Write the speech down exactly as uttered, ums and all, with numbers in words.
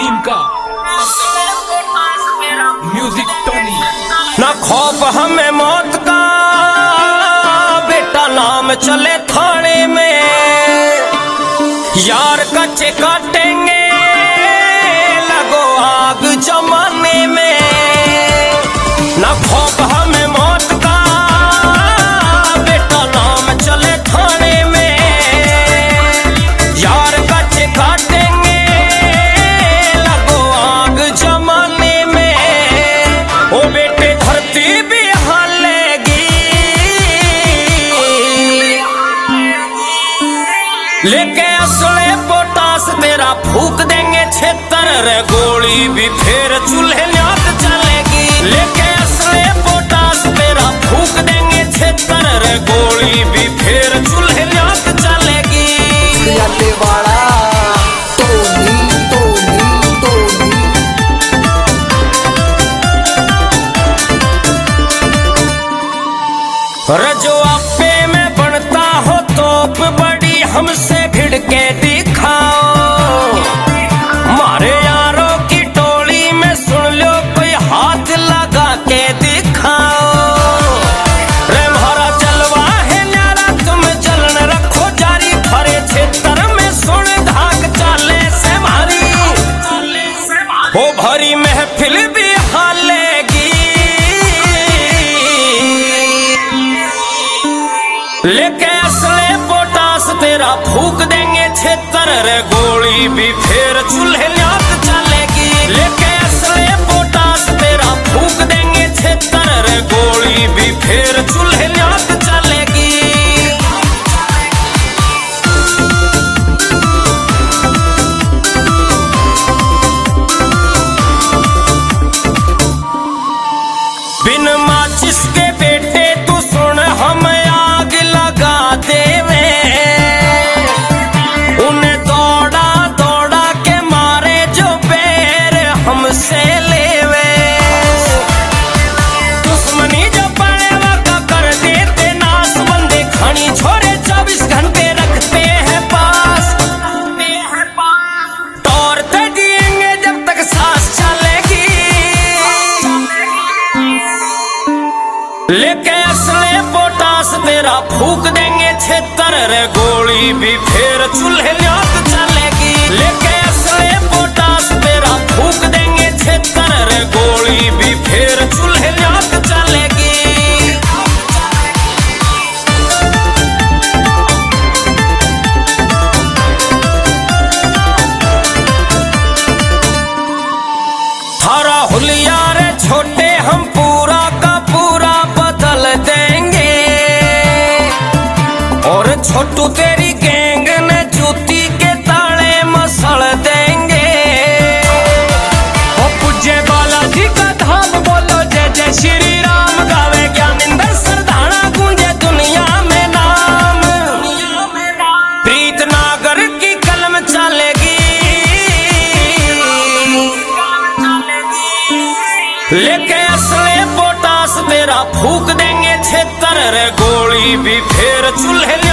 Team का music Tony. न खौफ हमें मौत का, बेटा नाम चले थाने में, यार कच्चे काटेंगे लगो आग जमाने में। न खौफ हमें मौत का, बेटा नाम चले थाने में, यार कच्चे काटेंगे लगो आग जमाने में। ओ बेटे धरती भी हालेगी, लेके असले पोटास तेरा फूक देंगे छेतर रे, गोली भी फिर चूल्हे न्यात चलेगी। लेके असले पोटास तेरा फूक देंगे छेतर रे, गोली भी फिर चूल्हे न्यात चलेगी। वाला टोनी टोनी टोनी रजो आपे में बनता हो तोप बड़ी, हमसे भिड़ के दिखाओ। मारे यारों की टोली में सुन लो कोई हाथ लगा के दिखाओ। रे मारा चलवा है न्यारा, तुम जलन रखो जारी, भरे क्षेत्र में सुन धाक चाले से मारी। हो भरी महफिल भी हालेगी, लेके असले पोटास तेरा फूक देंगे छेतर रे, गोली भी फिर चूल्हे न्यात चलेगी। लेके असले पोटास तेरा फूक देंगे छेतर रे, गोली भी फिर चूल्हे न्यात चलेगी। बिन माचिस के बेटे तू सुन, हम आग लगा देवे। उन्हें दौड़ा दौड़ा के मारे जो पैर हमसे लेवे। दुश्मनी जो पड़े वका कर देते नाश, बंदे खड़ी छोरे चौबीस घंटे रखते हैं पास। तौर ते जिएंगे जब तक सांस चलेगी, लेके असले पोटास तेरा फूक देंगे छेतर रे, गोली भी फिर चूल्हे न्यात चलेगी। लेके असले पोटास तेरा फूक देंगे छेतर रे, गोली भी फिर चूल्हे न्यात चलेगी। हरा हुलिया रे छोटे, हम पूरा का पूरा बदल देंगे, और छोटू तेरी गैंग ने जूती के ताले मसल देंगे। ओ पूज्य बालाजी का धाम बोलो, जय जय श्री राम, गावे ज्ञानेंद्र सरदाना, गूंजे दुनिया में नाम। प्रीत नागर की कलम चलेगी, लेके असले पोटास तेरा फूक देंगे छेतर रे, गोली भी फिर चूल्हे